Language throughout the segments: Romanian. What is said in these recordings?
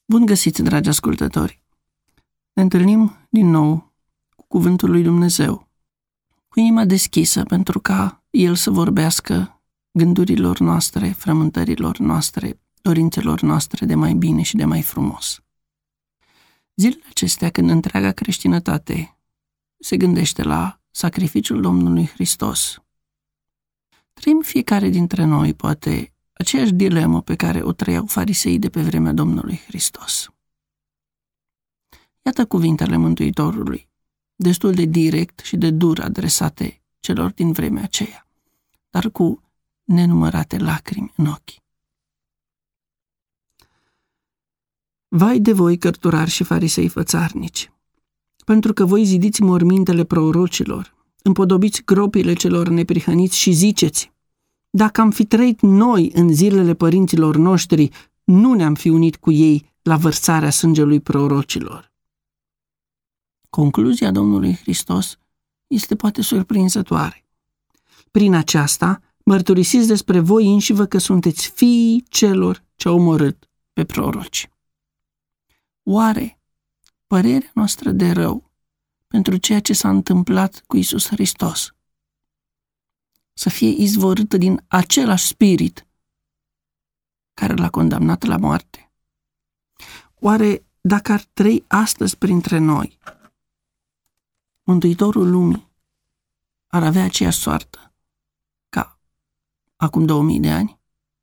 Bun găsit, dragi ascultători! Ne întâlnim din nou cu Cuvântul lui Dumnezeu, cu inima deschisă pentru ca El să vorbească gândurilor noastre, frământărilor noastre, dorințelor noastre de mai bine și de mai frumos. Zilele acestea, când întreaga creștinătate se gândește la sacrificiul Domnului Hristos, trăim fiecare dintre noi, poate, aceeași dilemă pe care o trăiau fariseii de pe vremea Domnului Hristos. Iată cuvintele Mântuitorului, destul de direct și de dur adresate celor din vremea aceea, dar cu nenumărate lacrimi în ochi. Vai de voi, cărturari și farisei fățarnici, pentru că voi zidiți mormintele prorocilor, împodobiți gropile celor neprihăniți și ziceți: dacă am fi trăit noi în zilele părinților noștri, nu ne-am fi unit cu ei la vărsarea sângelui prorocilor. Concluzia Domnului Hristos este poate surprinzătoare. Prin aceasta mărturisiți despre voi înșivă că sunteți fiii celor ce au omorât pe proroci. Oare părerea noastră de rău pentru ceea ce s-a întâmplat cu Iisus Hristos să fie izvorâtă din același spirit care l-a condamnat la moarte? Oare dacă ar trăi astăzi printre noi, Mântuitorul lumii ar avea aceeași soartă ca acum 2000 de ani?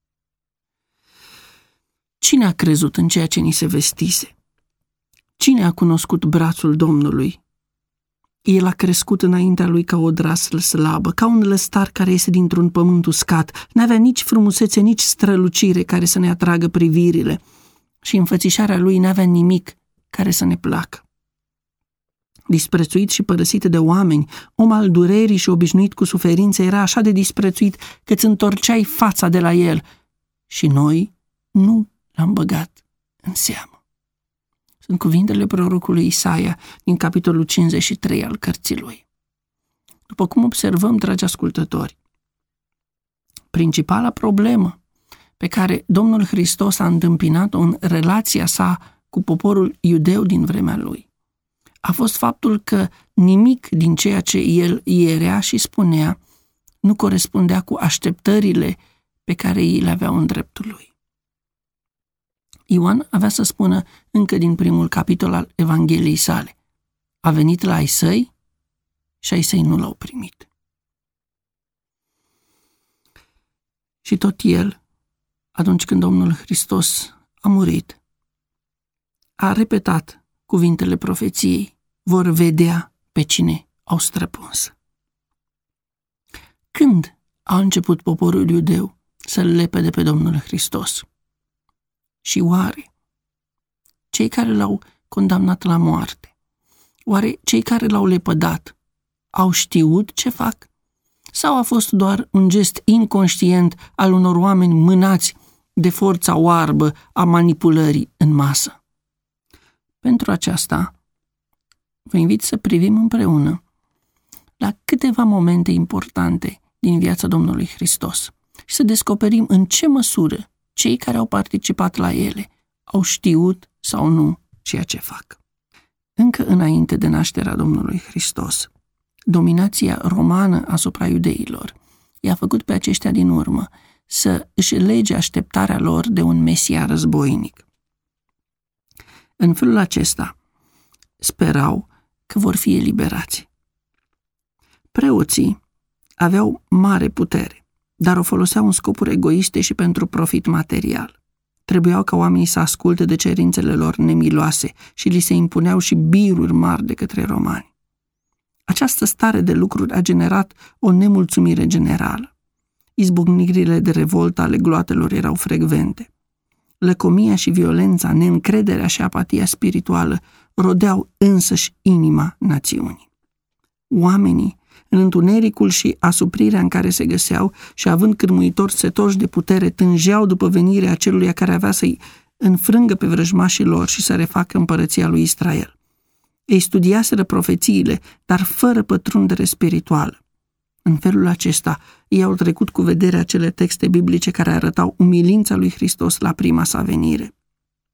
Cine a crezut în ceea ce ni se vestise? Cine a cunoscut brațul Domnului? El a crescut înaintea lui ca o draslă slabă, ca un lăstar care iese dintr-un pământ uscat. N-avea nici frumusețe, nici strălucire care să ne atragă privirile și înfățișarea lui n-avea nimic care să ne placă. Disprețuit și părăsit de oameni, om al durerii și obișnuit cu suferințe, era așa de disprețuit că îți întorceai fața de la el și noi nu l-am băgat în seamă. Sunt cuvintele prorocului Isaia din capitolul 53 al cărții lui. După cum observăm, dragi ascultători, principala problemă pe care Domnul Hristos a întâmpinat-o în relația sa cu poporul iudeu din vremea lui a fost faptul că nimic din ceea ce el ierea și spunea nu corespundea cu așteptările pe care ei le aveau în dreptul lui. Ioan avea să spună încă din primul capitol al Evangheliei sale: a venit la ai săi și ai săi nu l-au primit. Și tot el, atunci când Domnul Hristos a murit, a repetat cuvintele profeției: vor vedea pe cine au străpuns. Când a început poporul iudeu să-l lepede pe Domnul Hristos? Și oare cei care l-au condamnat la moarte, oare cei care l-au lepădat au știut ce fac? Sau a fost doar un gest inconștient al unor oameni mânați de forța oarbă a manipulării în masă? Pentru aceasta, vă invit să privim împreună la câteva momente importante din viața Domnului Hristos și să descoperim în ce măsură cei care au participat la ele au știut sau nu ceea ce fac. Încă înainte de nașterea Domnului Hristos, dominația romană asupra iudeilor i-a făcut pe aceștia din urmă să își lege așteptarea lor de un Mesia războinic. În felul acesta, sperau că vor fi eliberați. Preoții aveau mare putere, dar o foloseau în scopuri egoiste și pentru profit material. Trebuiau ca oamenii să asculte de cerințele lor nemiloase și li se impuneau și biruri mari de către romani. Această stare de lucruri a generat o nemulțumire generală. Izbucnirile de revoltă ale gloatelor erau frecvente. Lăcomia și violența, neîncrederea și apatia spirituală rodeau însăși inima națiunii. Oamenii, în întunericul și asuprirea în care se găseau și având cârmuitori setoși de putere, tângeau după venirea aceluia care avea să-i înfrângă pe vrăjmașii lor și să refacă împărăția lui Israel. Ei studiaseră profețiile, dar fără pătrundere spirituală. În felul acesta, ei au trecut cu vedere acele texte biblice care arătau umilința lui Hristos la prima sa venire.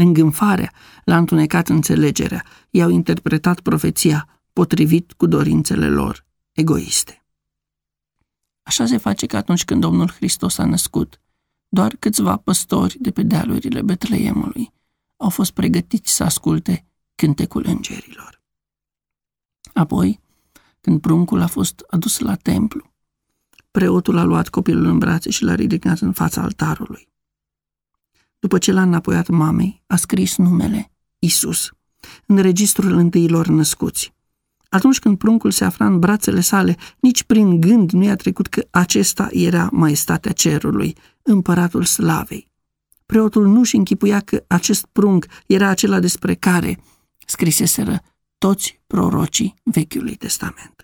Îngânfarea l-a întunecat înțelegerea, i-au interpretat profeția potrivit cu dorințele lor egoiste. Așa se face că atunci când Domnul Hristos a născut, doar câțiva păstori de pe dealurile Betleemului au fost pregătiți să asculte cântecul îngerilor. Apoi, când pruncul a fost adus la templu, preotul a luat copilul în brațe și l-a ridicat în fața altarului. După ce l-a înapoiat mamei, a scris numele Isus în registrul întâilor născuți. Atunci când pruncul se afla în brațele sale, nici prin gând nu i-a trecut că acesta era maestatea cerului, împăratul slavei. Preotul nu-și închipuia că acest prunc era acela despre care scriseseră toți prorocii Vechiului Testament.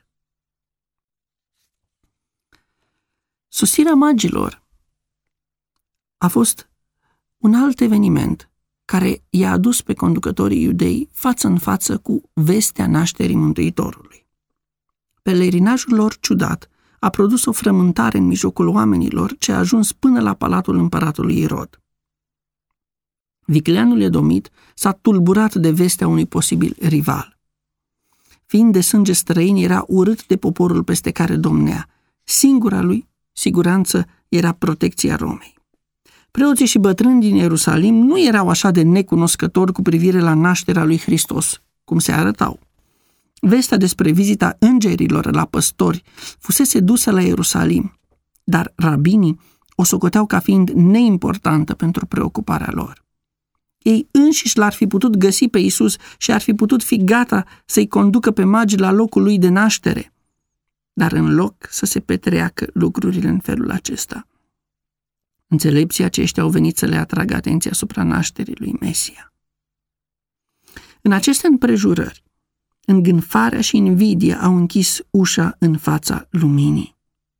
Sosirea magilor a fost un alt eveniment care i-a adus pe conducătorii iudei față în față cu vestea nașterii Mântuitorului. Pelerinajul lor ciudat a produs o frământare în mijlocul oamenilor ce a ajuns până la palatul împăratului Irod. Vicleanul Edomit s-a tulburat de vestea unui posibil rival. Fiind de sânge străin, era urât de poporul peste care domnea. Singura lui siguranță era protecția Romei. Preoții și bătrâni din Ierusalim nu erau așa de necunoscători cu privire la nașterea lui Hristos, cum se arătau. Vestea despre vizita îngerilor la păstori fusese dusă la Ierusalim, dar rabinii o socoteau ca fiind neimportantă pentru preocuparea lor. Ei înșiși l-ar fi putut găsi pe Isus și ar fi putut fi gata să-i conducă pe magi la locul lui de naștere, dar în loc să se petreacă lucrurile în felul acesta, înțelepții aceștia au venit să le atragă atenția asupra nașterii lui Mesia. În aceste împrejurări, îngânfarea și invidia au închis ușa în fața luminii.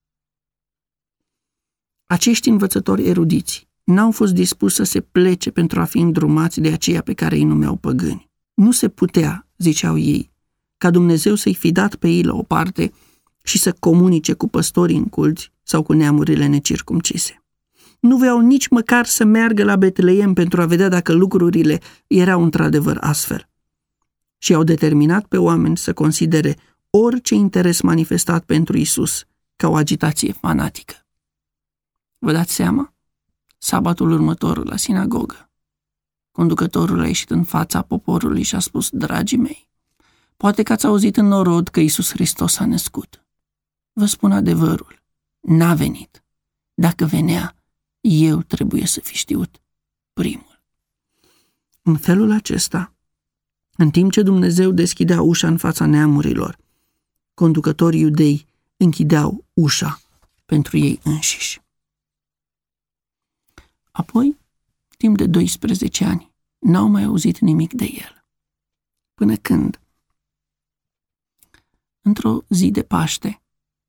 Acești învățători erudiți n-au fost dispuși să se plece pentru a fi îndrumați de aceia pe care îi numeau păgâni. Nu se putea, ziceau ei, ca Dumnezeu să-i fi dat pe ei la o parte și să comunice cu păstorii inculți sau cu neamurile necircumcise. Nu voiau nici măcar să meargă la Betleem pentru a vedea dacă lucrurile erau într-adevăr astfel. Și au determinat pe oameni să considere orice interes manifestat pentru Isus ca o agitație fanatică. Vă dați seama? Sabatul următor la sinagogă, conducătorul a ieșit în fața poporului și a spus: dragii mei, poate că ați auzit în norod că Iisus Hristos a născut. Vă spun adevărul, n-a venit. Dacă venea, eu trebuie să fi știut primul. În felul acesta, în timp ce Dumnezeu deschidea ușa în fața neamurilor, conducătorii iudei închideau ușa pentru ei înșiși. Apoi, timp de 12 ani, n-au mai auzit nimic de el. Până când, într-o zi de Paște,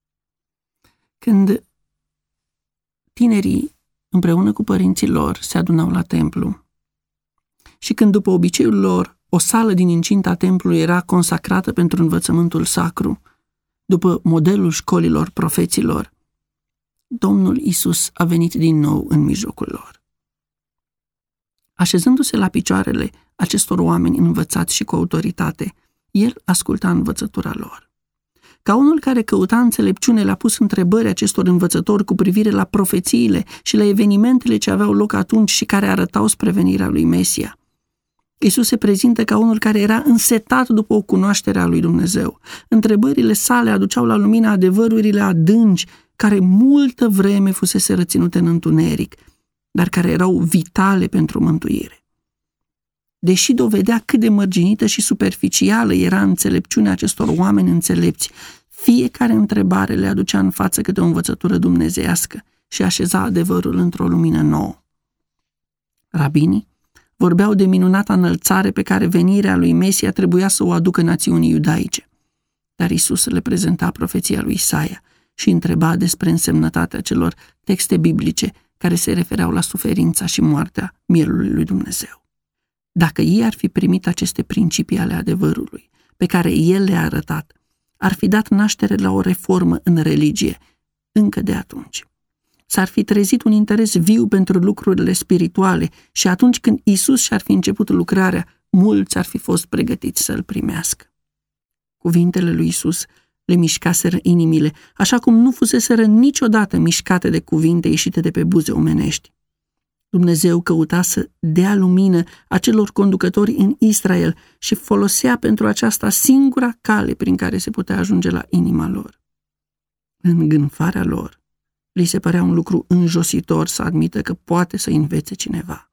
când tinerii, împreună cu părinții lor, se adunau la templu și când, după obiceiul lor, o sală din incinta templului era consacrată pentru învățământul sacru, după modelul școlilor profeților, Domnul Iisus a venit din nou în mijlocul lor. Așezându-se la picioarele acestor oameni învățați și cu autoritate, el asculta învățătura lor. Ca unul care căuta înțelepciune, le-a pus întrebări acestor învățători cu privire la profețiile și la evenimentele ce aveau loc atunci și care arătau spre venirea lui Mesia. Iisus se prezintă ca unul care era însetat după o cunoaștere a lui Dumnezeu. Întrebările sale aduceau la lumină adevărurile adânci care multă vreme fusese reținute în întuneric, dar care erau vitale pentru mântuire. Deși dovedea cât de mărginită și superficială era înțelepciunea acestor oameni înțelepți, fiecare întrebare le aducea în față câte o învățătură dumnezeiască și așeza adevărul într-o lumină nouă. Rabinii vorbeau de minunata înălțare pe care venirea lui Mesia trebuia să o aducă națiunii iudaice, dar Iisus le prezenta profeția lui Isaia și întreba despre însemnătatea celor texte biblice care se refereau la suferința și moartea mielului lui Dumnezeu. Dacă ei ar fi primit aceste principii ale adevărului pe care el le-a arătat, ar fi dat naștere la o reformă în religie încă de atunci. s-ar fi trezit un interes viu pentru lucrurile spirituale și atunci când Iisus și-ar fi început lucrarea, mulți ar fi fost pregătiți să-L primească. Cuvintele lui Iisus le mișcaseră inimile, așa cum nu fuseseră niciodată mișcate de cuvinte ieșite de pe buze omenești. Dumnezeu căuta să dea lumină acelor conducători în Israel și folosea pentru aceasta singura cale prin care se putea ajunge la inima lor. În îngânfarea lor, li se părea un lucru înjositor să admită că poate să învețe cineva.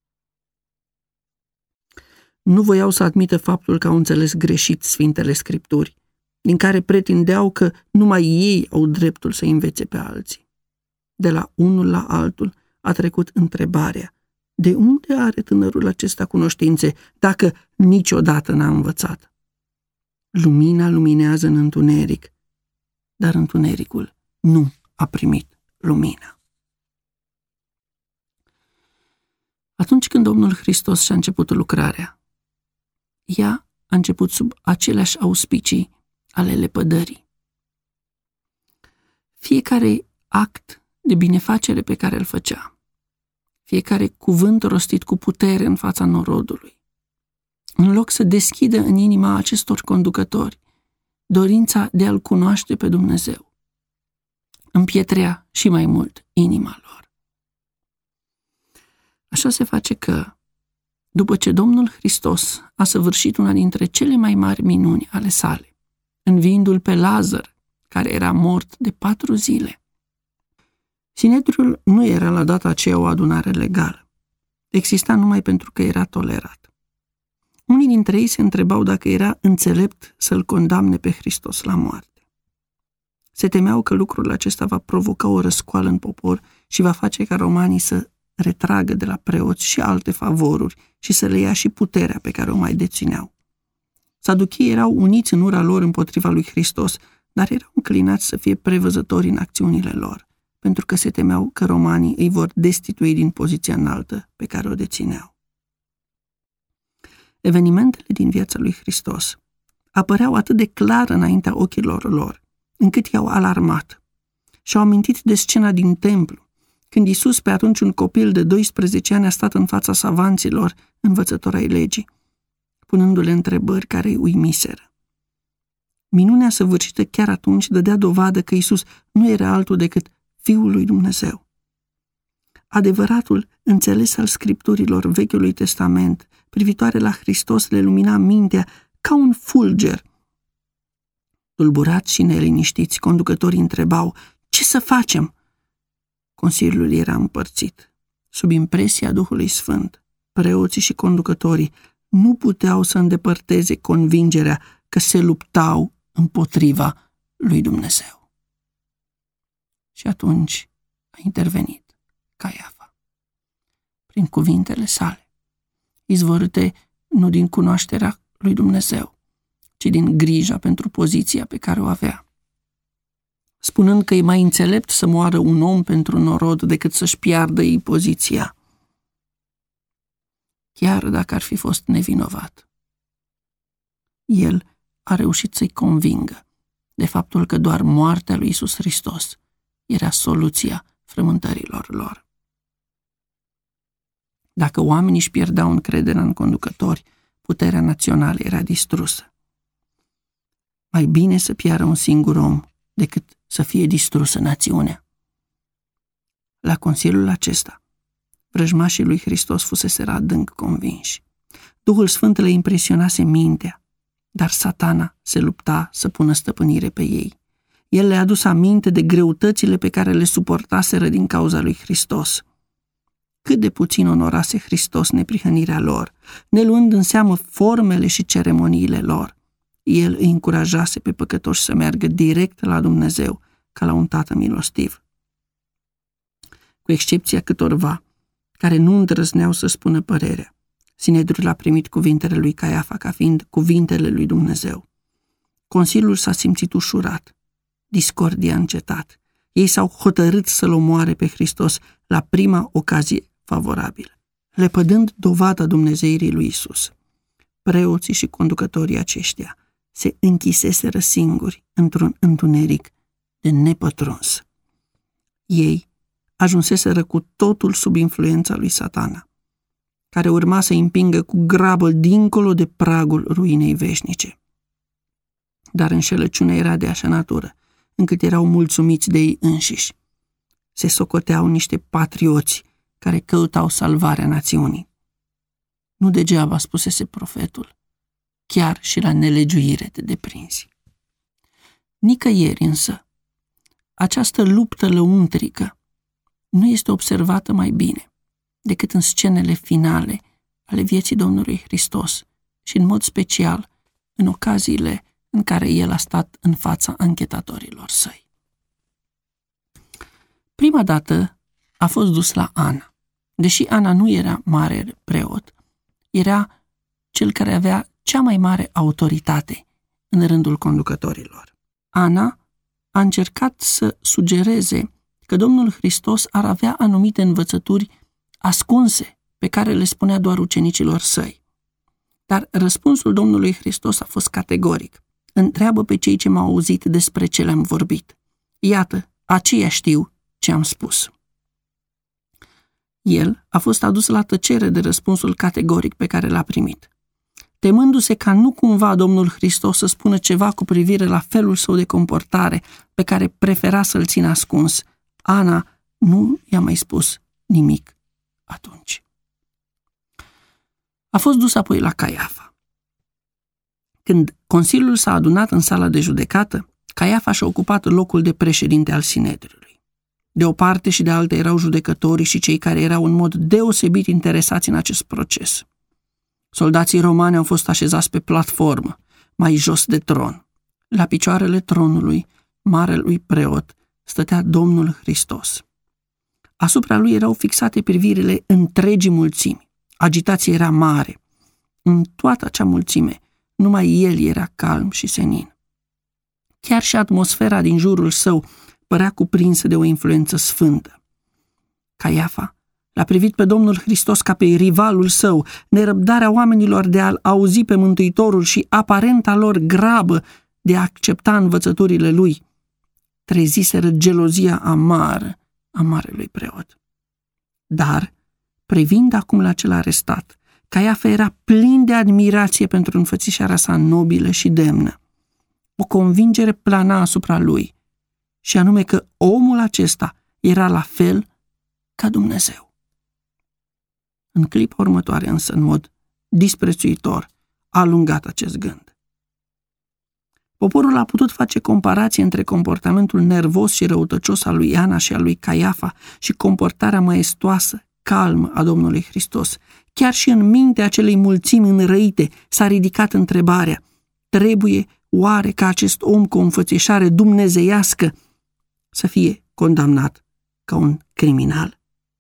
Nu voiau să admită faptul că au înțeles greșit Sfintele Scripturi, din care pretindeau că numai ei au dreptul să învețe pe alții. De la unul la altul a trecut întrebarea: de unde are tânărul acesta cunoștințe dacă niciodată n-a învățat? Lumina luminează în întuneric, dar întunericul nu a primit lumina. Atunci când Domnul Hristos și-a început lucrarea, ea a început sub aceleași auspicii ale lepădării. Fiecare act de binefacere pe care îl făcea, fiecare cuvânt rostit cu putere în fața norodului, în loc să deschidă în inima acestor conducători dorința de a-L cunoaște pe Dumnezeu, împietrea și mai mult inima lor. Așa se face că, după ce Domnul Hristos a săvârșit una dintre cele mai mari minuni ale sale, înviindu-l pe Lazar, care era mort de 4 zile, Sinedriul nu era la data aceea o adunare legală. Exista numai pentru că era tolerat. Unii dintre ei se întrebau dacă era înțelept să-L condamne pe Hristos la moarte. Se temeau că lucrul acesta va provoca o răscoală în popor și va face ca romanii să retragă de la preoți și alte favoruri și să le ia și puterea pe care o mai dețineau. Saduchii erau uniți în ura lor împotriva lui Hristos, dar erau înclinați să fie prevăzători în acțiunile lor, pentru că se temeau că romanii îi vor destitui din poziția înaltă pe care o dețineau. Evenimentele din viața lui Hristos apăreau atât de clar înaintea ochilor lor, încât i-au alarmat. Și-au amintit de scena din templu, când Iisus, pe atunci un copil de 12 ani, a stat în fața savanților, învățători ai legii, punându-le întrebări care îi uimiseră. Minunea săvârșită chiar atunci dădea dovadă că Iisus nu era altul decât Fiul lui Dumnezeu. Adevăratul înțeles al Scripturilor Vechiului Testament, privitoare la Hristos, le lumina mintea ca un fulger. Tulburați și neliniștiți, conducătorii întrebau: ce să facem? Consiliul era împărțit. Sub impresia Duhului Sfânt, preoții și conducătorii nu puteau să îndepărteze convingerea că se luptau împotriva lui Dumnezeu. Și atunci a intervenit Caiafa. Prin cuvintele sale, izvorâte nu din cunoașterea lui Dumnezeu, ci din grija pentru poziția pe care o avea, spunând că e mai înțelept să moară un om pentru norod decât să-și piardă ei poziția, chiar dacă ar fi fost nevinovat. El a reușit să-i convingă de faptul că doar moartea lui Iisus Hristos era soluția frământărilor lor. Dacă oamenii își pierdeau încrederea în conducători, puterea națională era distrusă. Mai bine să piară un singur om decât să fie distrusă națiunea. La consiliul acesta, vrăjmașii lui Hristos fuseseră adânc convinși. Duhul Sfânt le impresionase mintea, dar Satana se lupta să pună stăpânire pe ei. El le-a adus aminte de greutățile pe care le suportaseră din cauza lui Hristos. Cât de puțin onorase Hristos neprihănirea lor, ne luând în seamă formele și ceremoniile lor. El îi încurajase pe păcătoși să meargă direct la Dumnezeu, ca la un tată milostiv. Cu excepția câtorva care nu îndrăzneau să spună părerea, Sinedriul a primit cuvintele lui Caiafa ca fiind cuvintele lui Dumnezeu. Consiliul s-a simțit ușurat. Discordia a încetat. Ei s-au hotărât să-L omoare pe Hristos la prima ocazie favorabilă, lepădând dovada dumnezeirii lui Iisus. Preoții și conducătorii aceștia se închiseseră singuri într-un întuneric de nepătruns. Ei ajunseseră cu totul sub influența lui Satana, care urma să îi împingă cu grabă dincolo de pragul ruinei veșnice. Dar înșelăciunea era de așa natură, încât erau mulțumiți de ei înșiși. Se socoteau niște patrioți care căutau salvarea națiunii. Nu degeaba spusese profetul, chiar și la nelegiuire te deprinzi. Nicăieri însă, această luptă lăuntrică nu este observată mai bine decât în scenele finale ale vieții Domnului Hristos și în mod special în ocaziile în care El a stat în fața anchetatorilor săi. Prima dată a fost dus la Ana. Deși Ana nu era mare preot, era cel care avea cea mai mare autoritate în rândul conducătorilor. Ana a încercat să sugereze că Domnul Hristos ar avea anumite învățături ascunse pe care le spunea doar ucenicilor săi. Dar răspunsul Domnului Hristos a fost categoric. Întreabă pe cei ce m-au auzit despre ce le-am vorbit. Iată, aceia știu ce am spus. El a fost adus la tăcere de răspunsul categoric pe care l-a primit. Temându-se ca nu cumva Domnul Hristos să spună ceva cu privire la felul său de comportare pe care prefera să-l țină ascuns, Ana nu i-a mai spus nimic atunci. A fost dus apoi la Caiafa. Când Consiliul s-a adunat în sala de judecată, Caiafa și-a ocupat locul de președinte al Sinedriului. De o parte și de alta erau judecătorii și cei care erau în mod deosebit interesați în acest proces. Soldații romani au fost așezați pe platformă, mai jos de tron. La picioarele tronului, marelui preot, stătea Domnul Hristos. Asupra lui erau fixate privirile întregii mulțimi. Agitația era mare. În toată acea mulțime, numai el era calm și senin. Chiar și atmosfera din jurul său părea cuprinsă de o influență sfântă. Caiafa l-a privit pe Domnul Hristos ca pe rivalul său, nerăbdarea oamenilor de a-l auzi pe Mântuitorul și aparenta lor grabă de a accepta învățăturile lui, treziseră gelozia amară a marelui preot. Dar, privind acum la cel arestat, Caiafa era plin de admirație pentru înfățișarea sa nobilă și demnă. O convingere plana asupra lui, și anume că omul acesta era la fel ca Dumnezeu. În clipa următoare, însă, în mod disprețuitor, a alungat acest gând. Poporul a putut face comparație între comportamentul nervos și răutăcios al lui Ana și al lui Caiafa și comportarea maestoasă, calmă a Domnului Hristos. Chiar și în mintea acelei mulțimi înrăite s-a ridicat întrebarea: trebuie oare ca acest om cu o înfățișare dumnezeiască să fie condamnat ca un criminal?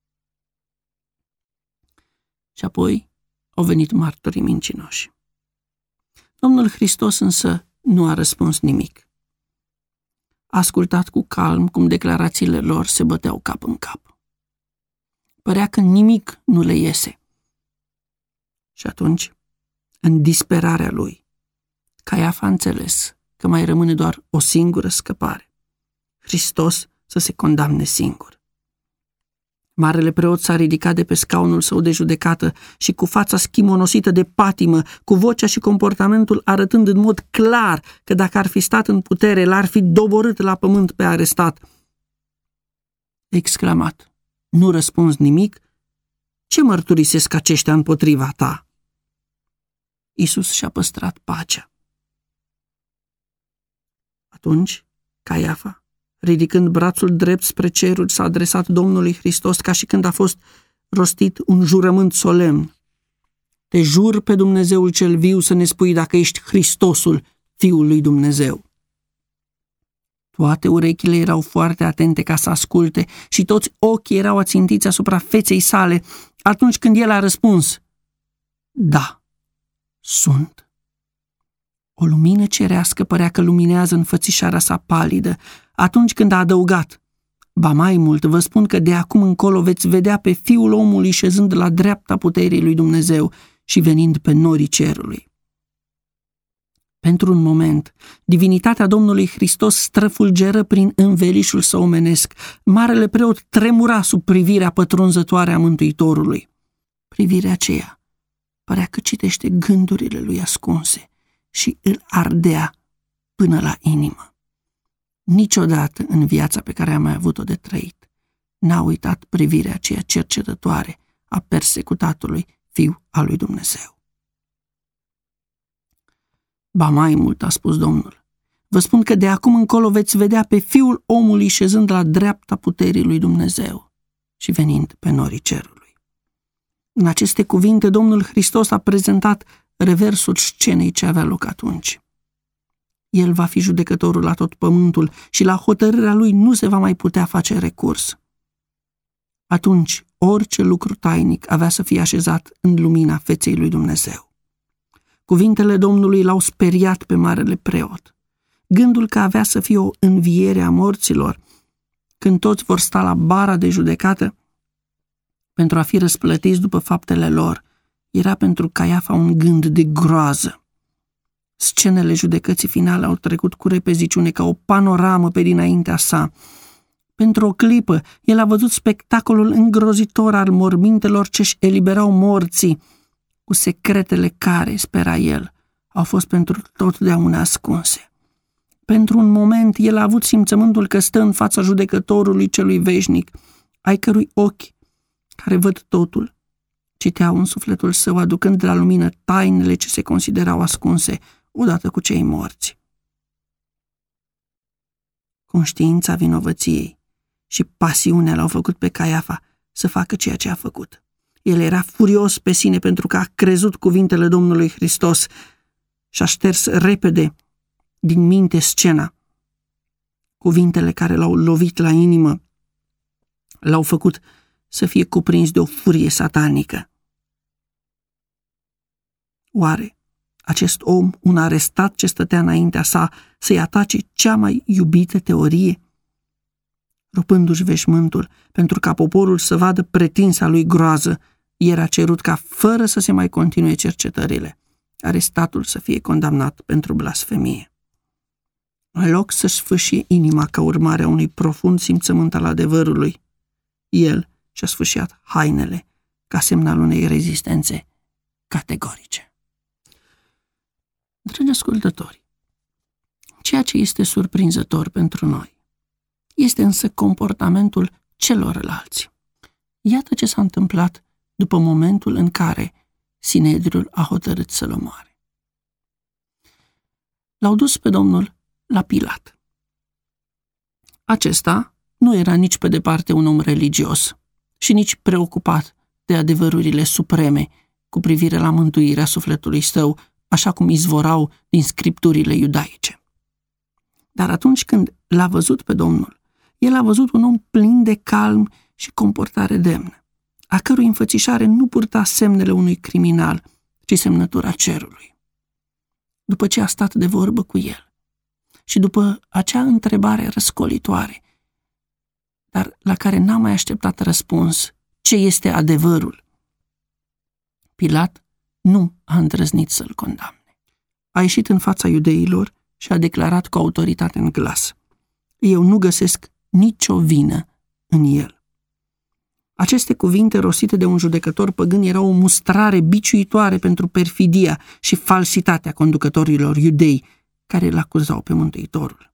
Și apoi au venit martorii mincinoși. Domnul Hristos însă nu a răspuns nimic. A ascultat cu calm cum declarațiile lor se băteau cap în cap. Părea că nimic nu le iese. Și atunci, în disperarea lui, Caiafa a înțeles că mai rămâne doar o singură scăpare: Hristos să se condamne singur. Marele preot s-a ridicat de pe scaunul său de judecată și cu fața schimonosită de patimă, cu vocea și comportamentul arătând în mod clar că dacă ar fi stat în putere, l-ar fi doborât la pământ pe arestat, exclamat: nu răspunzi nimic? Ce mărturisesc aceștia împotriva ta? Iisus și-a păstrat pacea. Atunci, Caiafa, ridicând brațul drept spre ceruri, s-a adresat Domnului Hristos ca și când a fost rostit un jurământ solemn: te jur pe Dumnezeul cel viu să ne spui dacă ești Hristosul, Fiul lui Dumnezeu. Toate urechile erau foarte atente ca să asculte și toți ochii erau ațintiți asupra feței sale atunci când el a răspuns: da, sunt. O lumină cerească părea că luminează înfățișarea sa palidă atunci când a adăugat: ba mai mult, vă spun că de acum încolo veți vedea pe Fiul omului șezând la dreapta puterii lui Dumnezeu și venind pe norii cerului. Pentru un moment, divinitatea Domnului Hristos străfulgeră prin învelișul său omenesc. Marele preot tremura sub privirea pătrunzătoare a Mântuitorului. Privirea aceea părea că citește gândurile lui ascunse și îl ardea până la inimă. Niciodată în viața pe care a mai avut-o de trăit n-a uitat privirea aceea cercetătoare a persecutatului Fiu al lui Dumnezeu. Ba mai mult, a spus Domnul, vă spun că de acum încolo veți vedea pe Fiul omului șezând la dreapta puterii lui Dumnezeu și venind pe norii cerului. În aceste cuvinte, Domnul Hristos a prezentat reversul scenei ce avea loc atunci. El va fi judecătorul la tot pământul și la hotărârea lui nu se va mai putea face recurs. Atunci, orice lucru tainic avea să fie așezat în lumina feței lui Dumnezeu. Cuvintele Domnului l-au speriat pe marele preot. Gândul că avea să fie o înviere a morților, când toți vor sta la bara de judecată pentru a fi răsplătiți după faptele lor, era pentru Caiafa un gând de groază. Scenele judecății finale au trecut cu repeziciune ca o panoramă pe dinaintea sa. Pentru o clipă, el a văzut spectacolul îngrozitor al mormintelor ce-și eliberau morții, cu secretele care, spera el, au fost pentru totdeauna ascunse. Pentru un moment, el a avut simțământul că stă în fața judecătorului celui veșnic, ai cărui ochi, care văd totul, citeau în sufletul său, aducând la lumină tainele ce se considerau ascunse odată cu cei morți. Conștiința vinovăției și pasiunea l-au făcut pe Caiafa să facă ceea ce a făcut. El era furios pe sine pentru că a crezut cuvintele Domnului Hristos și a șters repede din minte scena. Cuvintele care l-au lovit la inimă l-au făcut să fie cuprins de o furie satanică. Oare acest om, un arestat ce stătea înaintea sa, să-i atace cea mai iubită teorie? Rupându-și veșmântul pentru ca poporul să vadă pretinsa lui groază, era cerut ca, fără să se mai continue cercetările, arestatul să fie condamnat pentru blasfemie. În loc să-și sfâșie inima ca urmare a unui profund simțământ al adevărului, el și-a sfâșiat hainele ca semn al unei rezistențe categorice. Dragi ascultători, ceea ce este surprinzător pentru noi este însă comportamentul celorlalți. Iată ce s-a întâmplat după momentul în care Sinedriul a hotărât să-l omoare. L-au dus pe Domnul la Pilat. Acesta nu era nici pe departe un om religios și nici preocupat de adevărurile supreme cu privire la mântuirea sufletului său, așa cum izvorau din scripturile iudaice. Dar atunci când l-a văzut pe Domnul, el a văzut un om plin de calm și comportare demnă, a cărui înfățișare nu purta semnele unui criminal, ci semnătura cerului. După ce a stat de vorbă cu el și după acea întrebare răscolitoare, dar la care n-a mai așteptat răspuns, ce este adevărul, Pilat nu a îndrăznit să-l condamne. A ieșit în fața iudeilor și a declarat cu autoritate în glas: eu nu găsesc nicio vină în el. Aceste cuvinte rostite de un judecător păgân erau o mustrare biciuitoare pentru perfidia și falsitatea conducătorilor iudei care îl acuzau pe Mântuitorul.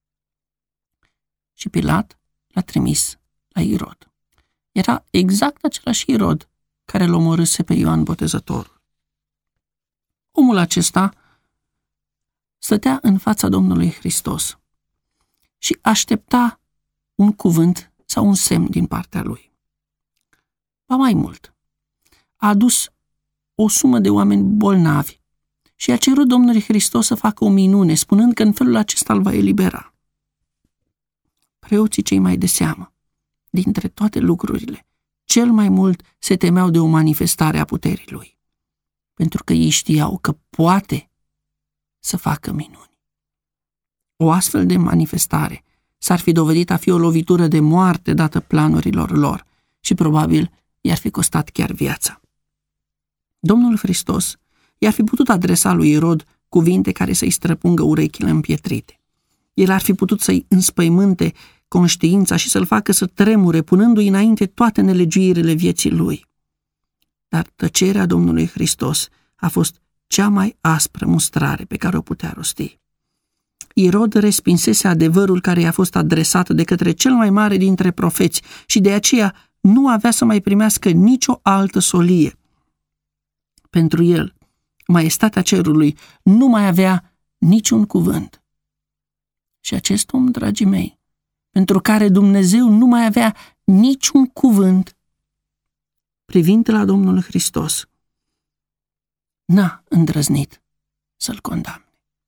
Și Pilat l-a trimis la Irod. Era exact același Irod care l omorâse pe Ioan Botezătorul. Omul acesta stătea în fața Domnului Hristos și aștepta un cuvânt sau un semn din partea lui. Ba mai mult, a adus o sumă de oameni bolnavi și a cerut Domnului Hristos să facă o minune, spunând că în felul acesta îl va elibera. Preoții cei mai de seamă, dintre toate lucrurile, cel mai mult se temeau de o manifestare a puterii lui, pentru că ei știau că poate să facă minuni. O astfel de manifestare s-ar fi dovedit a fi o lovitură de moarte dată planurilor lor și probabil i-ar fi costat chiar viața. Domnul Hristos i-ar fi putut adresa lui Irod cuvinte care să-i străpungă urechile împietrite. El ar fi putut să-i înspăimânte conștiința și să-l facă să tremure, punându-i înainte toate nelegiuirile vieții lui. Dar tăcerea Domnului Hristos a fost cea mai aspră mustrare pe care o putea rosti. Irod respinsese adevărul care i-a fost adresat de către cel mai mare dintre profeți și de aceea nu avea să mai primească nicio altă solie. Pentru el, maestatea cerului nu mai avea niciun cuvânt. Și acest om, dragii mei, pentru care Dumnezeu nu mai avea niciun cuvânt, privind la Domnul Hristos, n-a îndrăznit să-l condamne.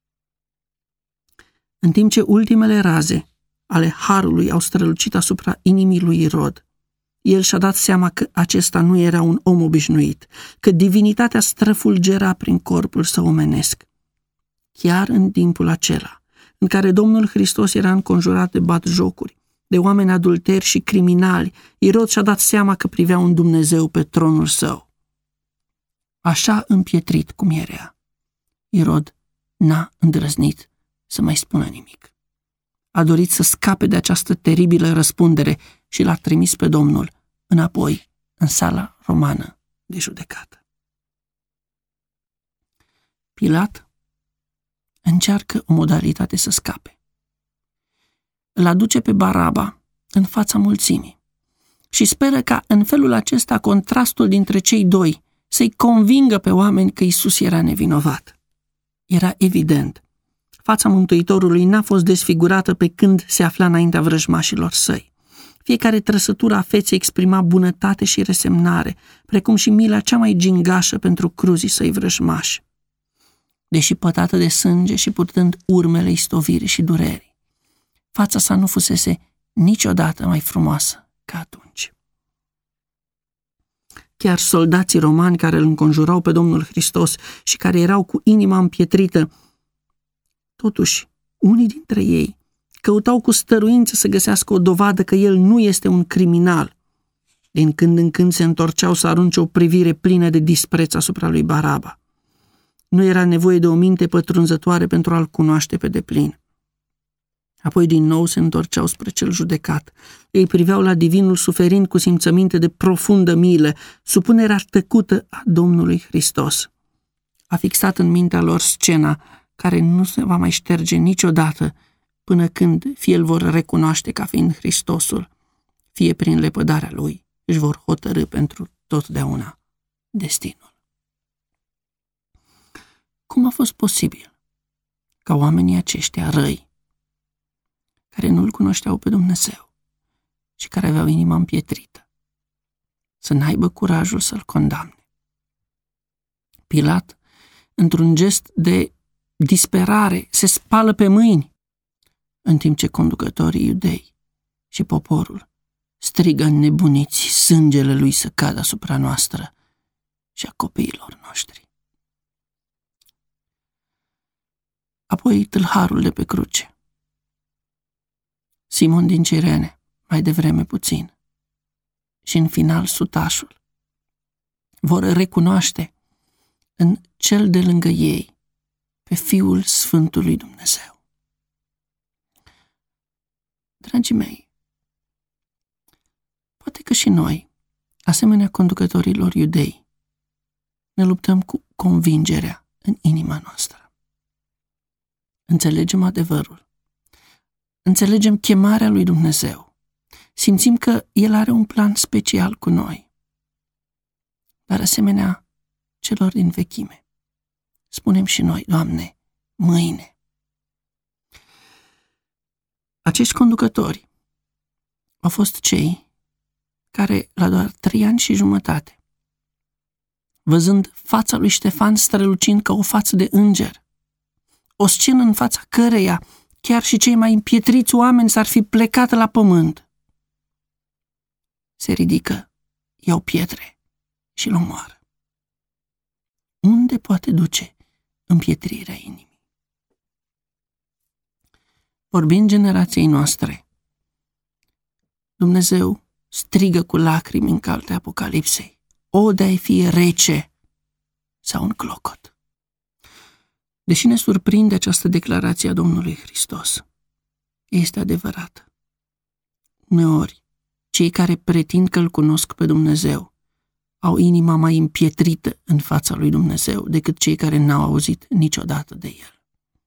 În timp ce ultimele raze ale harului au strălucit asupra inimii lui Irod, el și-a dat seama că acesta nu era un om obișnuit, că divinitatea străfulgera prin corpul său omenesc. Chiar în timpul acela, în care Domnul Hristos era înconjurat de batjocuri, de oameni adulteri și criminali, Irod și-a dat seama că privea un Dumnezeu pe tronul său. Așa împietrit cum era, Irod n-a îndrăznit să mai spună nimic. A dorit să scape de această teribilă răspundere și l-a trimis pe Domnul înapoi în sala romană de judecată. Pilat încearcă o modalitate să scape. Îl aduce pe Baraba în fața mulțimii și speră ca în felul acesta contrastul dintre cei doi să-i convingă pe oameni că Iisus era nevinovat. Era evident. Fața Mântuitorului n-a fost desfigurată pe când se afla înaintea vrăjmașilor săi. Fiecare trăsătură a feței exprima bunătate și resemnare, precum și mila cea mai gingașă pentru cruzii săi vrăjmași. Deși pătată de sânge și purtând urmele istovirii și durerii, fața sa nu fusese niciodată mai frumoasă ca atunci. Chiar soldații romani care îl înconjurau pe Domnul Hristos și care erau cu inima împietrită, totuși, unii dintre ei căutau cu stăruință să găsească o dovadă că el nu este un criminal. Din când în când se întorceau să arunce o privire plină de dispreț asupra lui Baraba. Nu era nevoie de o minte pătrunzătoare pentru a-l cunoaște pe deplin. Apoi din nou se întorceau spre cel judecat. Ei priveau la divinul suferind cu simțăminte de profundă milă, supunerea tăcută a Domnului Hristos. A fixat în mintea lor scena care nu se va mai șterge niciodată până când fie îl vor recunoaște ca fiind Hristosul, fie prin lepădarea lui își vor hotărî pentru totdeauna destinul. Cum a fost posibil ca oamenii aceștia răi, care nu-L cunoșteau pe Dumnezeu și care aveau inima împietrită, să n-aibă curajul să-L condamne? Pilat, într-un gest de disperare, se spală pe mâini, în timp ce conducătorii iudei și poporul strigă înnebuniți sângele lui să cadă asupra noastră și a copiilor noștri. Apoi tâlharul de pe cruce, Simon din Cirene, mai devreme puțin, și în final sutașul, vor recunoaște în cel de lângă ei pe Fiul Sfântului Dumnezeu. Dragii mei, poate că și noi, asemenea conducătorilor iudei, ne luptăm cu convingerea în inima noastră. Înțelegem adevărul, înțelegem chemarea lui Dumnezeu, simțim că El are un plan special cu noi, dar asemenea celor din vechime, spunem și noi, Doamne, mâine. Acești conducători au fost cei care, la doar 3 ani și jumătate, văzând fața lui Ștefan strălucind ca o față de înger, o scenă în fața căreia chiar și cei mai împietriți oameni s-ar fi plecat la pământ, se ridică, iau pietre și îl omoară. Unde poate duce împietrirea inimii? Vorbind generației noastre, Dumnezeu strigă cu lacrimi în caltea Apocalipsei: o, de-ai fi rece sau un clocot. Deși ne surprinde această declarație a Domnului Hristos, este adevărată. Uneori, cei care pretind că îl cunosc pe Dumnezeu au inima mai împietrită în fața lui Dumnezeu decât cei care n-au auzit niciodată de El.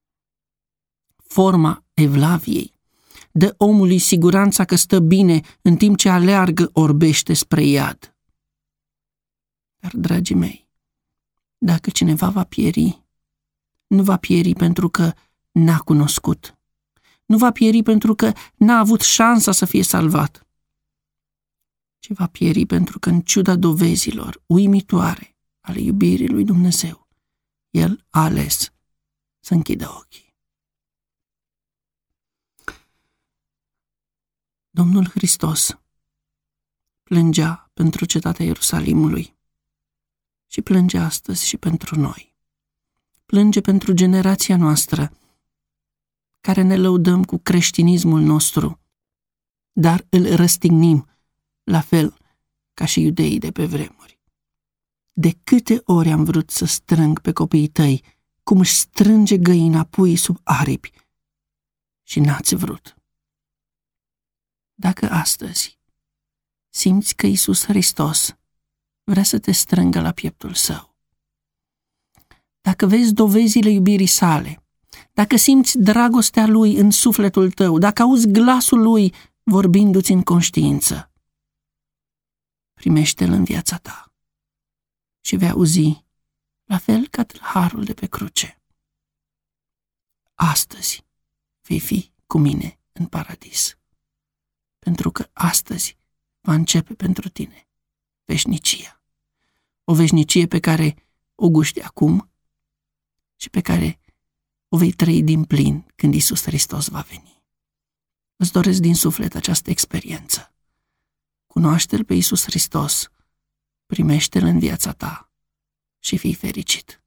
Forma evlaviei dă omului siguranța că stă bine în timp ce aleargă orbește spre iad. Dar, dragii mei, dacă cineva va pieri, nu va pieri pentru că n-a cunoscut. Nu va pieri pentru că n-a avut șansa să fie salvat, ci va pieri pentru că, în ciuda dovezilor uimitoare ale iubirii lui Dumnezeu, El a ales să închidă ochii. Domnul Hristos plângea pentru cetatea Ierusalimului și plânge astăzi și pentru noi. Plânge pentru generația noastră, care ne lăudăm cu creștinismul nostru, dar îl răstignim la fel ca și iudeii de pe vremuri. De câte ori am vrut să strâng pe copiii tăi cum își strânge găina puii sub aripi și n-ați vrut. Dacă astăzi simți că Iisus Hristos vrea să te strângă la pieptul Său, dacă vezi dovezile iubirii Sale, dacă simți dragostea Lui în sufletul tău, dacă auzi glasul Lui vorbindu-ți în conștiință, primește-L în viața ta și vei auzi, la fel ca tâlharul de pe cruce: astăzi vei fi cu mine în paradis, pentru că astăzi va începe pentru tine veșnicia. O veșnicie pe care o guști acum și pe care o vei trăi din plin când Iisus Hristos va veni. Îți doresc din suflet această experiență. Cunoaște-L pe Iisus Hristos, primește-L în viața ta și fii fericit.